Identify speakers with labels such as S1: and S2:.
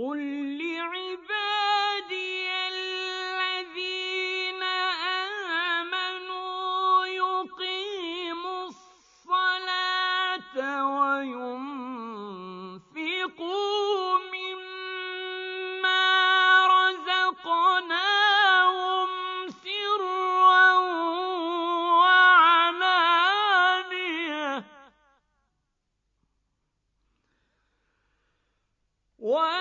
S1: قُل لِّعِبَادِيَ الَّذِينَ آمَنُوا يُقِيمُوا الصَّلَاةَ وَيُنفِقُوا مِمَّا رَزَقْنَاهُمْ سِرًّا وَعَلَانِيَةً